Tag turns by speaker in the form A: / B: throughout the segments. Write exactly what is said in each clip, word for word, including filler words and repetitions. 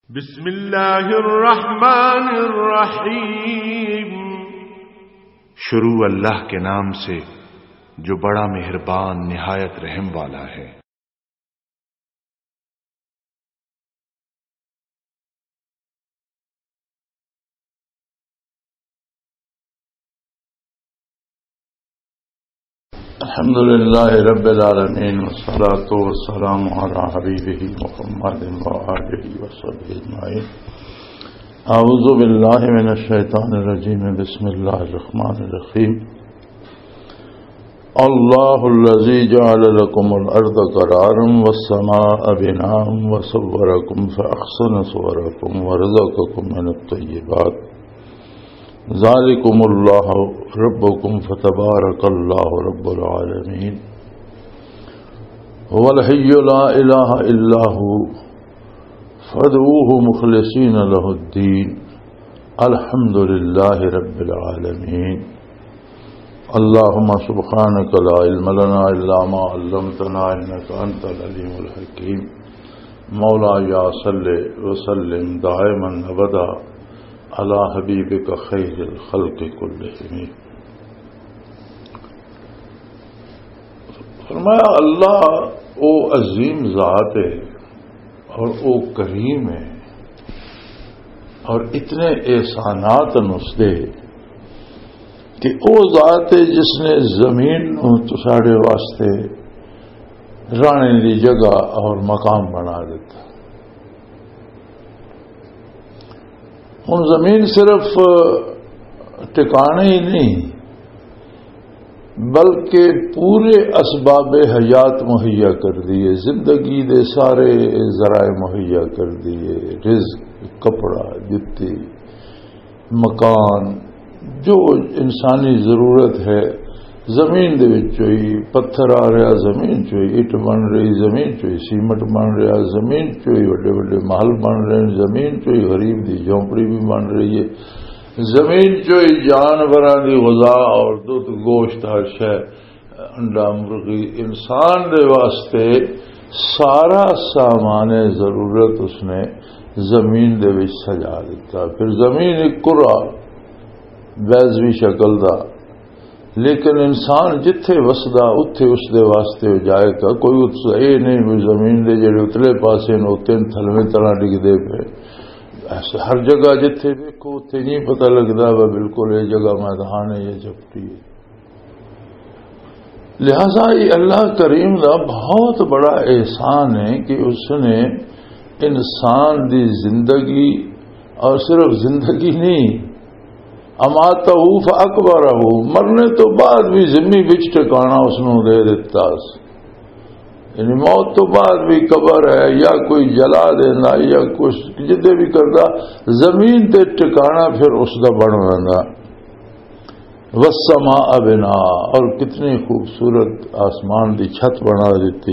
A: بسم اللہ الرحمن الرحیم۔
B: شروع اللہ کے نام سے جو بڑا مہربان نہایت رحم والا ہے۔
C: الحمد للہ رب العالمین والصلاة والسلام علی حبیبہ محمد وآلہ وصحبہ اجمعین۔ اعوذ باللہ من الشیطان الرجیم، بسم اللہ الرحمن الرحیم۔ اللہ الذی جعل لکم الارض قرارا والسماء بناء وصورکم فاحسن صورکم ورزقکم من الطیبات، ذالکم اللہ ربکم فتبارک اللہ رب العالمین۔ هو الحی لا الہ الا هو فادعوه مخلصین له الدین، الحمد للہ رب العالمین۔ اللہم سبحانک لا علم لنا الا ما علمتنا انک انت العلیم الحکیم۔ مولایا صلی وسلم دائما ابدا علی حبیبک خیر الخلق کلہم۔ فرمایا اللہ او عظیم ذات ہے اور او کریم ہے اور اتنے احسانات نس دے کہ او ذات ہے جس نے زمین نو تساڑے واسطے رانے دی جگہ اور مقام بنا دیتا۔ ہن زمین صرف ٹکانے ہی نہیں بلکہ پورے اسباب حیات مہیا کر دیے، زندگی دے سارے ذرائع مہیا کر دیے، رزق، کپڑا، جتی، مکان، جو انسانی ضرورت ہے زمین دے وچوں ہی۔ پتھر آ رہا زمین چوں ہی، اٹ بن رہی زمین چوں ہی، سیمٹ بن رہا زمین چوں ہی، بڑے بڑے محل بن رہے ہیں زمین چوں ہی، غریب دی جھونپڑی بھی بن رہی ہے زمین چوں ہی، جانوراں دی غذا اور دودھ گوشت ہر شے، انڈا مرغی، انسان دے واسطے سارا سامان ضرورت اس نے زمین دے وچ سجا دیتا۔ پھر زمین ایک کرہ بیضوی شکل دا، لیکن انسان جتھے وسدا اتھے اس دے واسطے ہو جائے گا۔ کوئی اے نہیں بھی زمین دے جڑے اتلے پاسے نے اتنے تھلویں طرح ڈگ دے پہ، ہر جگہ جتھے دیکھو اتھے نہیں پتہ لگتا وہ بالکل یہ جگہ میدان ہے، یہ چپٹی ہے۔ لہذا یہ اللہ کریم کا بہت بڑا احسان ہے کہ اس نے انسان دی زندگی، اور صرف زندگی نہیں، اماتہ فاکبرہ، مرنے تو بعد بھی زمین بچ ٹکانا اس نے دے دیتا، یعنی موت تو بعد بھی قبر ہے یا کوئی جلا دینا یا کچھ جدے بھی کرتا، زمین تے ٹکانا پھر اس دا بن رہا۔ والسماء بناء، اور کتنی خوبصورت آسمان دی چھت بنا دیتی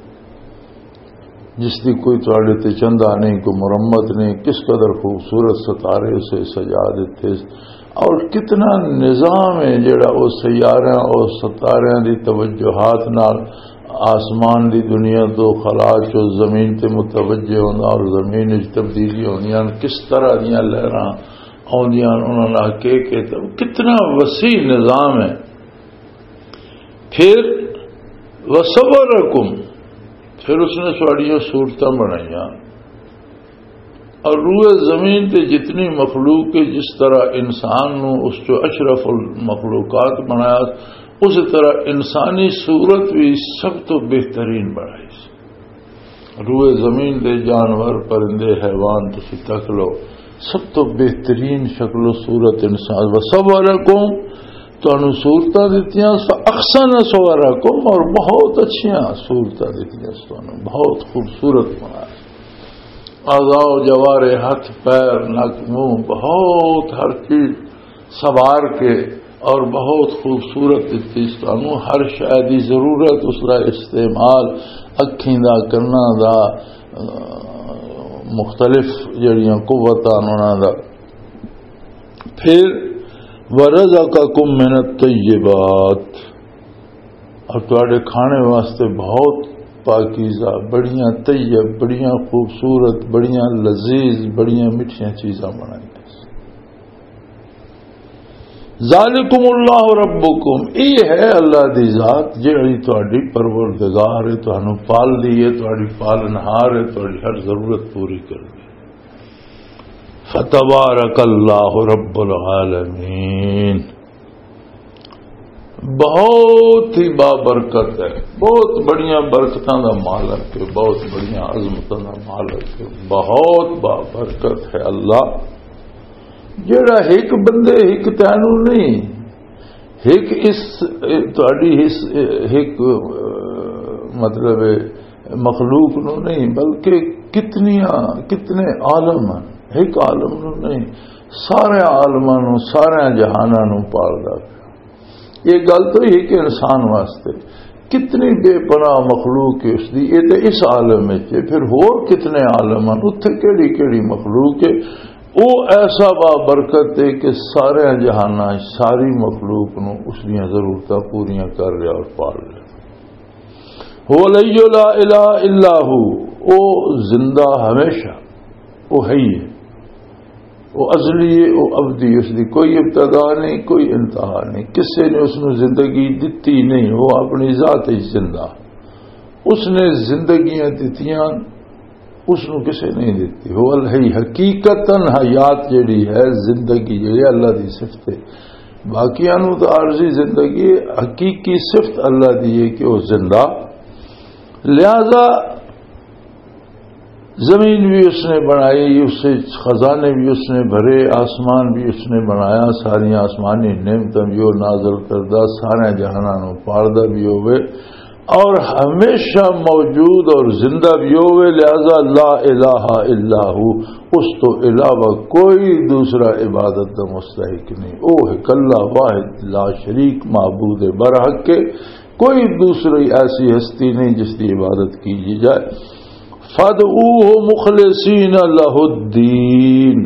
C: جس کی کوئی تھوڑے تے چندہ نہیں، کوئی مرمت نہیں، کس قدر خوبصورت ستارے اسے سجا دیتے، اور کتنا نظام ہے جڑا وہ سیارے اور ستارے دی توجہات نال آسمان دی دنیا تو خلا چو زمین تے متوجہ ہونا، اور زمین وچ تبدیلی ہونیاں، کس طرح دیاں لہراں آندیاں انہاں نال کہ کہ کتنا وسیع نظام ہے۔ پھر وصورکم، پھر اس نے سواڑیاں صورتاں بنائیاں، اور روئے زمین تے جتنی مخلوق ہے جس طرح انسان نو اس جو اشرف المخلوقات بنایا، اسی طرح انسانی صورت بھی سب تو بہترین بنائی۔ روئے زمین دے جانور، پرندے، حیوان تسی تک لو، سب تو بہترین شکل و صورت انسان۔ وصورکم، تانوں صورتاں دتیاں، فاحسن صورکم، اور بہت اچھیاں صورتاں دتیاں تانوں، بہت خوبصورت بنایا۔ اعضاء و جوارے، ہاتھ پیر نک منہ، بہت ہر چیز سوار کے اور بہت خوبصورت استعمال، ہر شے دی ضرورت اس کا استعمال، اکھیں دا کرنا دا، مختلف جڑیاں قوتاں انہاں دا۔ پھر ورزقکم من الطیبات، اور تواڈے کھانے واسطے بہت پاکیزہ، بڑیاں طیب، بڑیاں خوبصورت، بڑیاں لذیذ، بڑیاں میٹھیاں چیزاں بنائی۔ ذالکم اللہ ربکم، یہ ہے اللہ دی ذات جڑی تہاڈی پروردگار ہے، تانوں پال دی ہے، تہاڈی پالنہار ہے، تہاڈی ہر ضرورت پوری کر دی۔ فتبارک اللہ رب العالمین، بہت ہی بابرکت ہے، بہت بڑیاں برکتاں دا مالک ہے، بہت بڑیاں عظمتاں دا مالک ہے، بہت بابرکت ہے اللہ جڑا ایک بندے ایک تینوں نہیں، ایک اس تہاڈی اس ایک مطلب مخلوق نو نہیں، بلکہ کتنیاں کتنے عالم ہیں، ایک عالم نو نہیں، سارے عالماں نو، سارے جہاناں نو پالدا پیا۔ یہ گل تو یہ کہ انسان واسطے کتنی بے پناہ مخلوق ہے اس دی، یہ تو اس عالم وچ، پھر ہور کتنے عالم ہیں، اتھے کیڑی کیڑی مخلوق ہے، وہ ایسا بابرکت ہے کہ سارے جہانا ساری مخلوق نو اس دیا ضرورتاں پوریاں کر رہا اور پال رہا۔ هو الحی لا الہ الا ہو، وہ زندہ ہمیشہ، وہ ہے ہی ہے، وہ ازلی ہے، وہ ابدی، اس دی کوئی ابتدا نہیں، کوئی انتہا نہیں، کسی نے اس نو زندگی دتی نہیں، وہ اپنی ذات ہی زندہ، اس نے زندگیاں دتیاں اس نو کسے نہیں دیتی۔ ہو الحی، حقیقتاً حیات جڑی ہے، زندگی جڑی اللہ دی صفت ہے، باقیاں نو تو عارضی زندگی، حقیقی صفت اللہ دی ہے کہ وہ زندہ، لہذا زمین بھی اس نے بنائی، اس سے خزانے بھی اس نے بھرے، آسمان بھی اس نے بنایا، ساری آسمانی نعمتاں بھی وہ نازل کردہ، سارے جہاناں نو پالدا بھی ہوئے اور ہمیشہ موجود اور زندہ بھی ہوئے، لہذا لا الہ الا ہو، اس تو علاوہ کوئی دوسرا عبادت کا مستحق نہیں، او ہے کلا واحد لا شریک، معبود برحق کے کوئی دوسری ایسی ہستی نہیں جس کی عبادت کی جائے۔ فادعوہ مخلصین لہ الدین،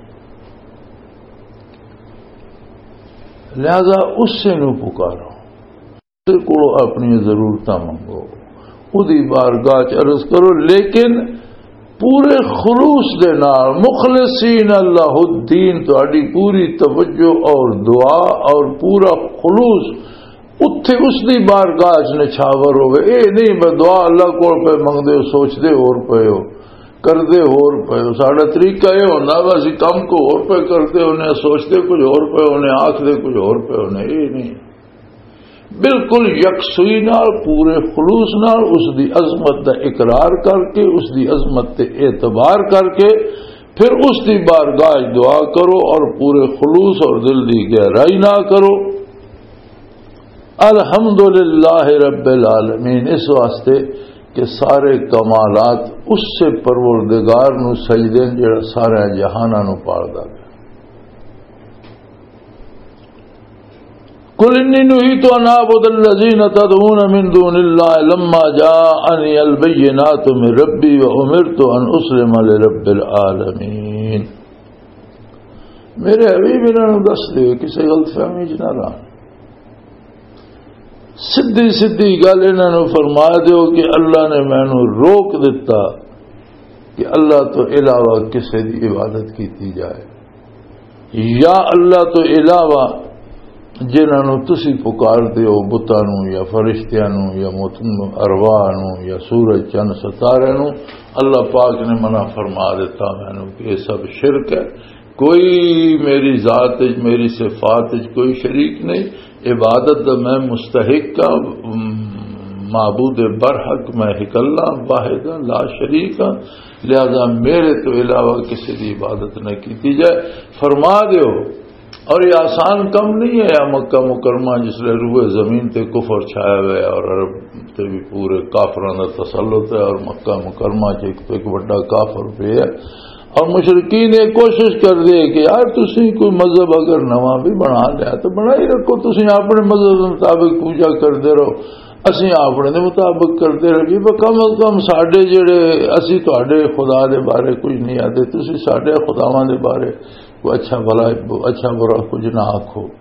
C: لہذا اس سے نو پکارو، کو اپنی ضرورتاں منگو، خودی بارگاہ چ عرض کرو، لیکن پورے خلوص دے نال، مخلصین اللہ الدین، تہاڈی پوری توجہ اور دعا اور پورا خلوص اتھے اس دی بارگاہ چ نچھاور ہوئے، اے نہیں میں دعا اللہ کول پہ منگدے ہو، سوچدے ہور پے ہو، کردے ہور پے ہو، ساڈا طریقہ یہ ہونا وا اسی کم کو ہور پہ کردے ہونے، سوچدے کچھ ہور پے ہونے، آکھدے کچھ ہور پے ہونے، اے نہیں، بالکل یکسوئی نال، پورے خلوص نال اس دی عظمت دا اقرار کر کے، اس دی عظمت تے اعتبار کر کے پھر اس دی بارگاہ دعا کرو اور پورے خلوص اور دل دی گہرائی نہ کرو۔ الحمدللہ رب العالمین، اس واسطے کہ سارے کمالات اس سے پروردگار نو سجدے جڑا سارے جہاناں نو پالدا ہے۔ قل انی نہیت ان اعبد الذین تدعون من دون اللہ لما جاءنی البینات من ربی وامرت ان اسلم لرب العالمین۔ میرے حبیب انہوں نے دس دے کسی غلط فہمی چ نہ رہا، سدھی سدھی گل انہوں نے فرما دیو کہ اللہ نے مینوں روک دیتا کہ اللہ تو علاوہ کسی دی عبادت کیتی جائے، یا اللہ تو علاوہ جنہوں تسی پکار دیو بتاں نو یا فرشتیاں نو یا ارواح نو یا سورج چند ستارے نو، اللہ پاک نے منع فرما دیتا مینوں کہ یہ سب شرک ہے، کوئی میری ذات میری صفات کوئی شریک نہیں، عبادت میں مستحق کا معبود برحق میں ہکلا واحد لا شریک، لہذا میرے تو علاوہ کسی کی عبادت نہ کی جائے، فرما دیو۔ اور یہ آسان کم نہیں ہے، یا مکہ مکرمہ جس لئے روئے زمین تے کفر چھایا ہوئے اور عرب تے بھی پورے کافران دا تسلط ہے، اور مکہ مکرمہ ایک تو ایک بڑا کافر پہ ہے، اور مشرکین نے کوشش کر دی کہ یار تسی کوئی مذہب اگر نواں بھی بنا لیا تو بنا ہی رکھو، تسی اپنے مذہب کے مطابق پوجا کرتے رہو، اسی اپنے دے مطابق کرتے رہی، کم از کم ساڈے جڑے اسی تواڈے خدا دے بارے کچھ نہیں آتے، تسی ساڈے خداواں دے بارے کوئی اچھا بھلا اچھا برا کچھ نہ آکھو،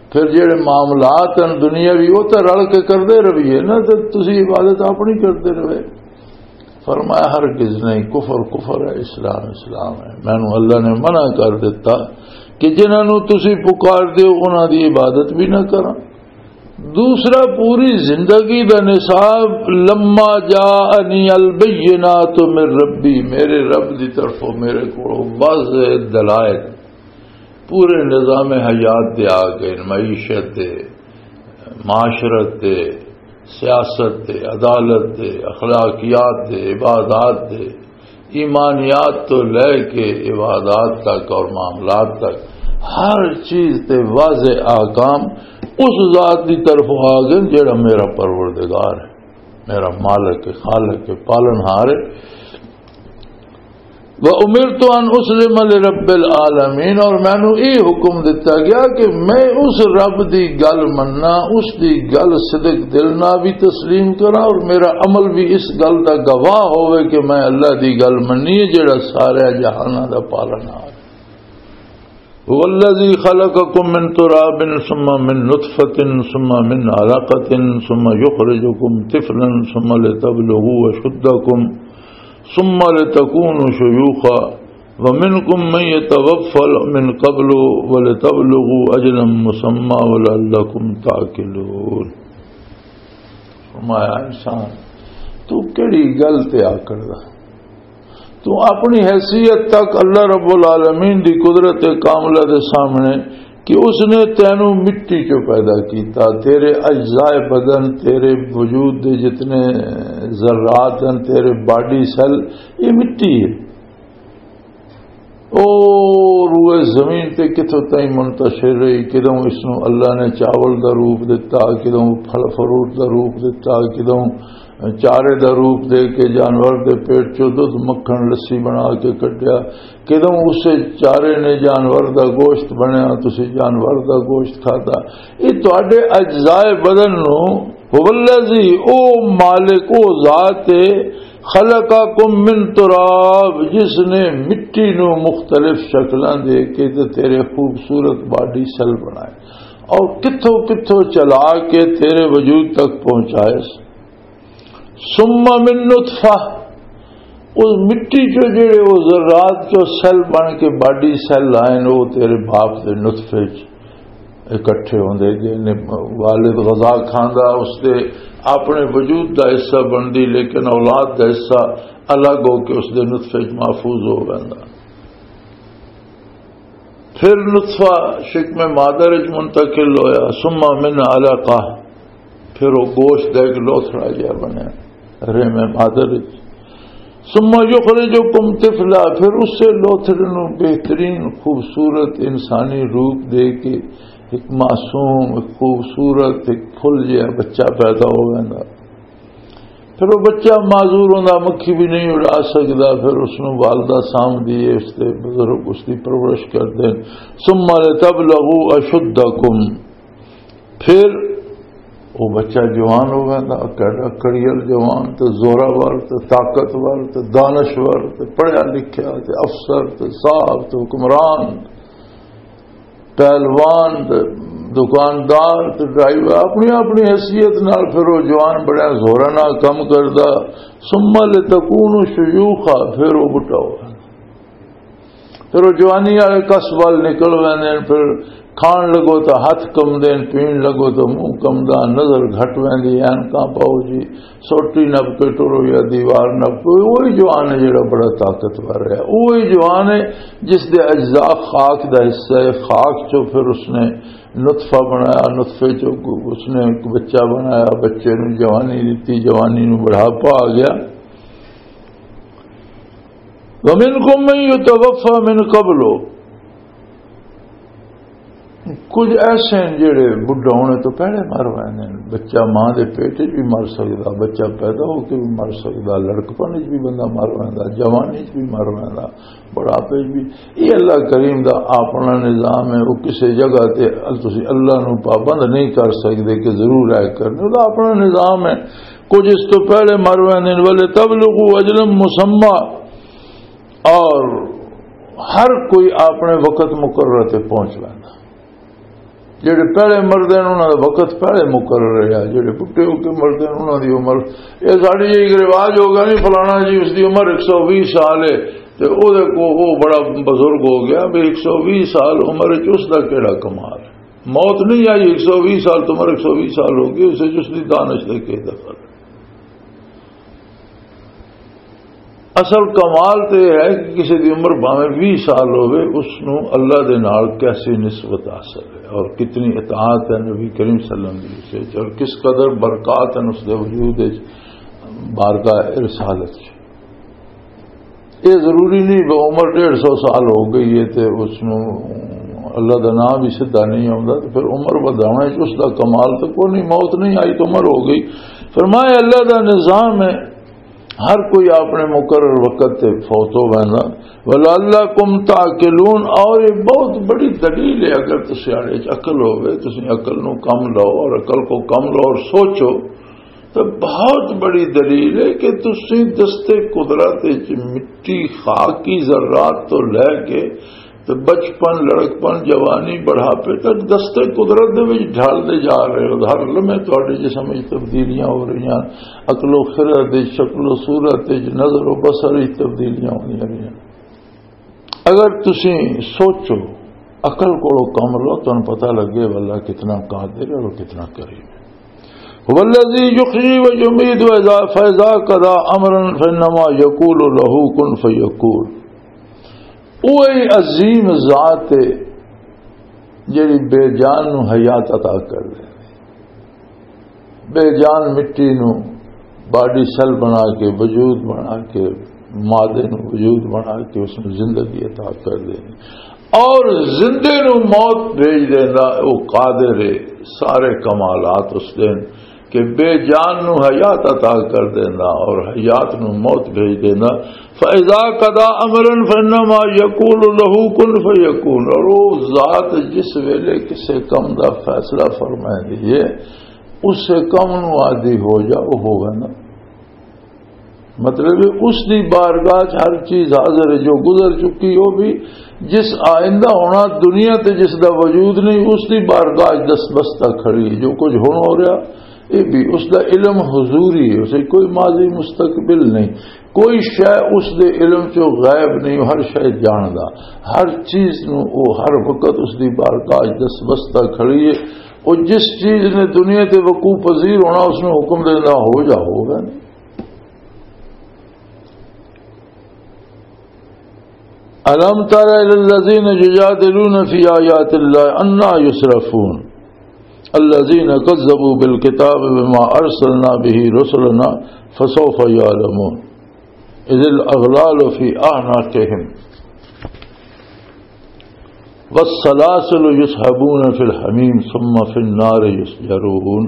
C: پھر جڑے معاملات ہیں دنیاوی وہ تو رل کے کرتے رہیے نا، تو تسی عبادت اپنی کرتے رہے۔ فرمایا ہرگز نہیں، کفر کفر ہے، اسلام اسلام ہے۔ میں نو اللہ نے منع کر دیتا کہ جنہاں نو تسی پکار دیو انہاں دی عبادت بھی نہ کرا۔ دوسرا، پوری زندگی دا نصاب لما جاءنی البینات من ربی، میرے رب دی طرفوں میرے کو واضح دلائل پورے نظام حیات دے آ گئے، معیشت دے، معاشرت دے، سیاست دے، عدالت دے، اخلاقیات دے، عبادات دے، ایمانیات تو لے کے عبادات تک اور معاملات تک ہر چیز تے واضح احکام اس ذات کی طرف آ گئے جڑا میرا پروردگار ہے، میرا مالک ہے، خالق ہے، پالنہار ہے۔ وَأُمِرْتُ أَنْ أُسْلِمَ لِرَبِّ الْعَالَمِينَ، اور میں نے یہ حکم دیتا گیا کہ میں اس رب دی گل مننا، اس دی گل صدق دل نہ بھی تسلیم کرا، اور میرا عمل بھی اس گل دا گواہ ہوئے کہ میں اللہ دی گل مننی ہے جڑا سارے جہاناں دا پالنہار۔ هو الذي خلقكم من تراب ثم من نطفة ثم من علقة ثم يخرجكم طفلا ثم لتبلغوا أشدكم ثم لتكونوا شيوخا ومنكم من يتوفى من قبل ولتبلغوا أجلا مسمى ولعلكم تعقلون۔ فرمایا انسان تو کیڑی گل تے آ کردا، تو اپنی حیثیت تک اللہ رب العالمین دی قدرت کاملہ دے سامنے کہ اس نے تینوں مٹی چو پیدا کیتا، تیرے اجزاء بدن، تیرے وجود دے جتنے ذرات ہیں، تیرے باڈی سیل، یہ مٹی ہے۔ اور وہ زمین تے کتوں تائیں منتشر رہی، کدوں اس نو اللہ نے چاول دا روپ دیتا، کدوں پھل فروٹ دا روپ دیتا، کدوں چارے دا روپ دے کے جانور دے پیٹ چو دودھ مکھن لسی بنا کے کٹیا، کدوں اسے چارے نے جانور دا گوشت بنیا، تسی جانور دا گوشت کھاتا۔ یہ تواڈے اجزاء بدن نو والذی او مالک او ذات خلقکم من تراب، جس نے مٹی نو مختلف شکلاں دے کے تیرے خوبصورت باڈی سیل بنائے اور کتھوں کتھوں چلا کے تیرے وجود تک پہنچائے۔ ثم من نطفہ، اس مٹی چو جڑے وہ ذرات چو سیل بن کے باڈی سیل آئے وہ تیرے باپ دے نطفے اکٹھے ہوندے، جن والد غذا کھاندا اس دے اپنے وجود دا حصہ بندی، لیکن اولاد دا حصہ الگ ہو کے اس دے نطفے محفوظ ہو گندا۔ پھر نطفہ شکم مادر وچ منتقل ہویا، ثم من علقہ، پھر وہ گوشت دا ایک لوتھڑا جہا بنیا رحم مادر، ثم یخرجکم طفلا، پھر اس سے لوتھڑے نو بہترین خوبصورت انسانی روپ دے کے ایک معصوم، ایک خوبصورت، ایک پھل جہا بچہ پیدا ہو گیا۔ پھر وہ بچہ معذور ہوندا، مکھی بھی نہیں اڑا سکتا، پھر اس نو والدہ سام دیے، اس کے بزرگ اس کی پرورش کرتے۔ ثم لتبلغوا اشدکم، پھر وہ بچہ جوان ہو گیا، کیڑا کڑیل جوان، تو زوراور، تو طاقتور، تو دانشور، تو پڑھیا لکھیا، تو افسر، تو صاحب، تو حکمران، پہلوان، تو دکاندار، تو ڈرائیور، اپنی اپنی حیثیت نال پھر وہ جوان بڑا زورا نہ کم کردا۔ ثم لتکونوا شیوخا، پھر وہ بٹا ہوا، پھر وہ جوانی والے کس وال نکل ویندے، پھر کھان لگو تو ہاتھ کم دین، پین لگو تو منہ کم دا، نظر گھٹ ویندی، اینکاں پاؤ جی، سوٹی نپ کے ٹرو یا دیوار نپ کے، وہی جوان ہے جڑا بڑا طاقتور ہے، وہی جوان ہے جس دے اجزاء خاک دا حصہ ہے، خاک چو پھر اس نے نطفہ بنایا، نطفے چو اس نے ایک بچہ بنایا، بچے نو جوانی دیتی، جوانی نو بڑھاپا آ گیا۔ وَمِنْكُمْ مَنْ يُتَوَفَّى مِنْ قَبْلُ، کچھ ایسے ہیں جڑے بڈھا ہونے تو پہلے مر ویندے، بچہ ماں دے پیٹ بھی مر سکتا، بچہ پیدا ہو کے بھی مر سکتا، لڑکپن بھی بندہ مر ویندا، جوانی بھی مر ویندا، بڑھاپے بھی۔ یہ اللہ کریم دا اپنا نظام ہے، وہ کسی جگہ تے تسی اللہ نو پابند نہیں کر سکتے کہ ضرور ہے کرنے، وہ اپنا نظام ہے۔ کچھ اس تو پہلے مر ویندے، وَلِتَبْلُغُوا أَجْلًا مُّسَمًّى، اور ہر کوئی اپنے وقت مقرر تے پہنچ ویندا۔ جڑے پہلے مرد ہیں انہوں کا وقت پہلے مقرر رہا، جڑے بڈھے ہو کے مرد ہیں انہوں کی عمر، یہ ساری ایک رواج ہو گیا نہیں فلانا جی اس کی عمر ایک سو بھی سال ہے تو وہ بڑا بزرگ ہو گیا، بھی ایک سو بھی سال عمر اس کا کیڑا کمال ہے، موت نہیں آئی ایک سو بھی سال تو عمر ایک سو بھی سال ہوگی، اسے جس کی دانش دے کے دخل۔ اصل کمال تو یہ ہے کہ کسی کی عمر باویں بھی سال ہوئے اس نو اللہ دے نال کیسی نسبت حاصل ہے اور کتنی اطاعت ہے نبی کریم صلی اللہ علیہ وسلم سے، اور کس قدر برکات ہیں اس دے وجود بارگاہ رسالت سے۔ یہ ضروری نہیں کہ عمر ڈیڑھ سو سال ہو گئی ہے تو اس نو اللہ دا نام بھی سیدھا نہیں آتا، تو پھر عمر بداونا اس دا کمال تو کوئی نہیں، موت نہیں آئی تو عمر ہو گئی۔ فرمایا اللہ دا نظام ہے ہر کوئی اپنے مقرر وقت تے فوت ہو بہنا، وَلَعَلَّكُمْ تَعْقِلُونَ، اور یہ بہت بڑی دلیل ہے اگر تساڑے عقل ہوئے، تسی عقل نو کم لو اور عقل کو کم لو اور سوچو تو بہت بڑی دلیل ہے کہ تسی دستے قدرت مٹی خاکی ذرات تو لے کے تو بچپن لڑکپن جوانی بڑھاپے تک دستے قدرت دے وچ ڈھالتے جا رہے ہو، ہر لمحے تہاڈے جسم وچ تبدیلیاں ہو رہی ہیں، عقل و خرد شکل و صورت نظر و بصر وچ تبدیلیاں ہو رہی ہیں۔ اگر تسی سوچو عقل کو کم لو تو پتہ لگے واللہ کتنا قادر ہے اور کتنا کریم ہے۔ والذی یحیی و یمیت فاذا قضى امرا فانما یقول له کن فیکون، وہی عظیم ذات ہے جڑی بے جان نو حیات عطا کر دے، بے جان مٹی نو باڈی سیل بنا کے وجود بنا کے مادے نو وجود بنا کے اس میں زندگی عطا کر دے، اور زندے نو موت بھیج دینا وہ قادر ہے، سارے کمالات اس دن کہ بے جان نو حیات عطا کر دینا اور حیات نو موت بھیج دینا۔ فَإِذَا قَضَى أَمْرًا فَإِنَّمَا يَقُولُ لَهُ كُن فَيَكُونُ، اور وہ ذات جس ویلے کسے کم دا فیصلہ فرمائے دیئے اس سے کم نو عادی ہو جا وہ ہوگا نا، مطلب اس دی بارگاہ ہر چیز حاضر ہے، جو گزر چکی ہو بھی، جس آئندہ ہونا دنیا تے جس دا وجود نہیں اس دی بارگاہ دست بستہ کھڑی، جو کچھ ہونا ہو رہا یہ بھی اس دا علم حضوری ہے، اسے کوئی ماضی مستقبل نہیں، کوئی شے اس دے علم چو غائب نہیں، ہر شے جاندا، ہر چیز نو وہ ہر وقت اس دی بارگاہ دست بستہ کھڑی ہے، اور جس چیز نے دنیا تے وقوع پذیر ہونا اس نے حکم دینا ہو جا ہوگا نہیں۔ أَلَمْ تَرَ إِلَى الَّذِينَ يُجَادِلُونَ فِي آيَاتِ اللَّهِ أَنَّىٰ يُصْرَفُونَ الَّذِينَ كَذَّبُوا بِالْكِتَابِ بِمَا أَرْسَلْنَا بِهِ رُسُلَنَا فَسَوْفَ يَعْلَمُونَ إِذِ الْأَغْلَالُ فِي أَعْنَاقِهِمْ وَالسَّلَاسِلُ يُسْحَبُونَ فِي الْحَمِيمِ ثُمَّ فِي النَّارِ يُسْجَرُونَ۔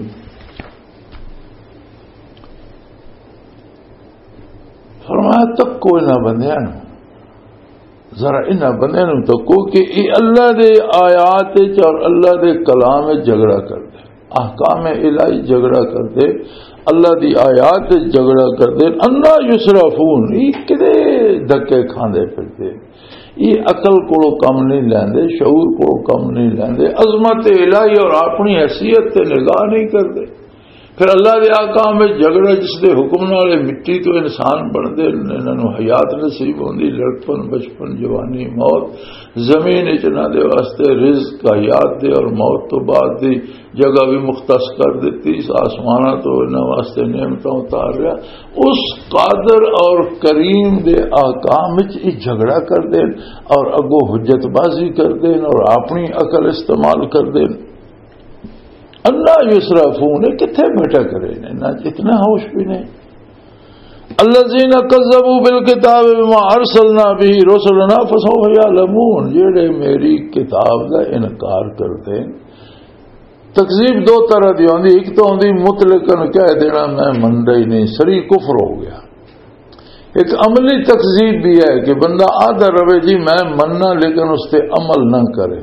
C: فرمایا تک کوئی نہ بندیاں ذرا انہاں بندے نوں تکو کہ یہ اللہ دے آیات اور اللہ دے کلام جھگڑا کر دے، احکام الہی جھگڑا کر دے، اللہ دی آیات جھگڑا کر دے، انا یسرفون یہ کدے دھکے کھاندے پھرتے، یہ عقل کو کم نہیں لیندے، شعور کو کم نہیں لیندے، عظمت الہی اور اپنی حیثیت تے نگاہ نہیں کردے، پھر اللہ دے آقام میں جھگڑا جس دے حکم نالے مٹی تو انسان بن دے، انہاں نوں حیات نصیب ہوندی، لڑکپن بچپن جوانی موت، زمین اچنا دے واسطے رزق حیات دے اور موت تو بعد دی جگہ بھی مختص کر دیتی، آسمانہ تو انہاں واسطے نعمتاں اتار رہا، اس قادر اور کریم دے آقام وچ جھگڑا کر دین اور اگو حجت بازی کر دین اور اپنی عقل استعمال کر دین۔ اللہ یسرفون کتنے بیٹھا کرے نہ اتنا ہوش بھی نہیں۔ الذین کذبوا بالکتاب بما ارسلنا به رسلنا فسوف یعلمون، جڑے میری کتاب کا انکار کرتے ہیں۔ تکذیب دو طرح دی ہوندی، ایک تو ہوندی مطلقاً کہہ دینا میں مندا ہی نہیں، سری کفر ہو گیا۔ ایک عملی تکذیب بھی ہے کہ بندہ آدھا روے جی میں مننا لیکن اس پہ عمل نہ کرے،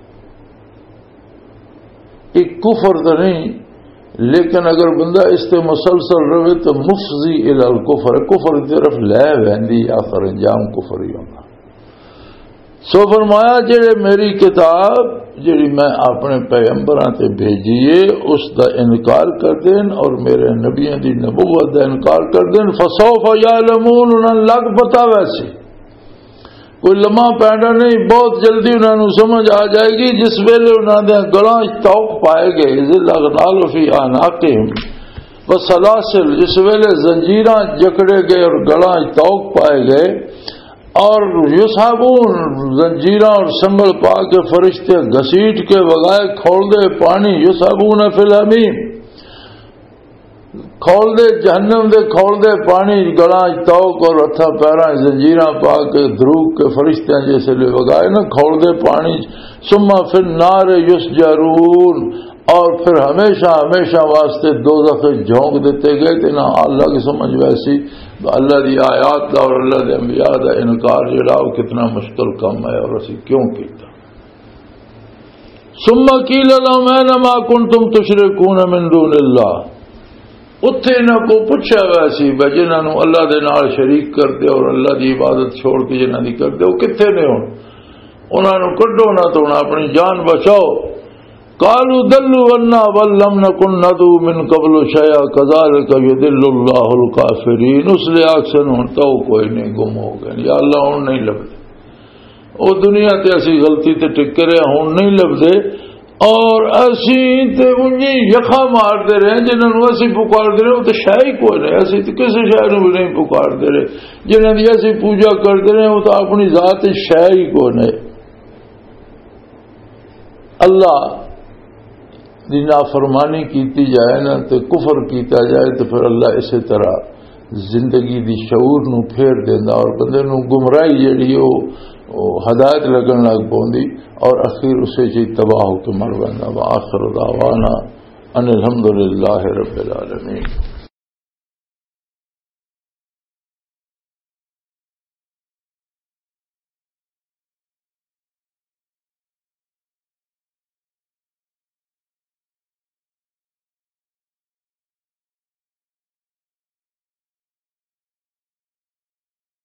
C: ایک کفر تو نہیں، لیکن اگر بندہ اس سے مسلسل رہے تو مفضی الى الکفر، کفر کی طرف لے ویندی آخر انجام کفر ہی ہونا۔ سو فرمایا جڑے میری کتاب جڑی میں اپنے پیغمبراں تے بھیجی ہے اس دا انکار کر دین اور میرے نبیوں دی نبوت دا انکار کر دین فسوف یعلمون انہاں لگ پتا ویسی کوئی لمحہ پینڈا نہیں بہت جلدی انہوں نے سمجھ آ جائے گی جس ویلے انہوں نے گلاں توق پائے گئے ذل اغنال فی اعناقہم وسلاسل جس ویلے زنجیراں جکڑے گئے اور گلاں توق پائے گئے اور یصحبون زنجیراں اور سنبھل پا کے فرشتے گھسیٹ کے وگائے کھول دے پانی یصحبون فی الحمیم کھول دے جہنم دے کھول دے پانی گلاں توق اور ہتھاں پیراں زنجیراں پا کے دروگ کے فرشتے جیسے لے وگائے نا کھول دے پانی ثم فی النار یسجرون اور پھر ہمیشہ ہمیشہ واسطے دوزخ جھونک دیتے گئے کہ نہ اللہ کی سمجھ ویسی اللہ دی آیات دا اور اللہ دے انبیاء دا انکار جڑا وہ کتنا مشکل کم ہے اور اسی کیوں کیتا ثم قیل لهم این ما کنتم تشرکون من دون اللہ اتھے نہ کو پوچھا ویسی جنہاں نو اللہ دے نال شریک کرتے اور اللہ دی عبادت چھوڑ کے جنہاں دی کرتے وہ کتھے نے ہون انہاں نو کڈو نہ تو اپنی جان بچاؤ قالوا دلوا عنا بل لم نكن ندعو من قبل شيئا كذلك يضل الله الكافرين اس لیے اکثر ہن تو کوئی نہیں گم ہو گئے یا اللہ ہن نہیں لبدے او دنیا تے اسی غلطی تے ٹکرے ہن نہیں لبدے اور اسی تے انہی یخا مار دے رہے جنہاں نو اسی پکار دے رہے وہ تو شے ہی کوئی نہیں اسی تے کسی شے نو نہیں پکار دے رہے جنہاں دی اسی پوجا کر دے رہے وہ تو اپنی ذات شے ہی کوئی نہیں اللہ دی نافرمانی کیتی جائے نا تو کفر کیتا جائے تو پھر اللہ اسی طرح زندگی دی شعور نو پھیر دیندا اور بندے نو گمراہی جڑی او ہدایت لگن لگ پوندی اور اخیر اسے جی تباہ ہو کے مر ویندا وآخر دعوانا ان الحمدللہ رب العالمین.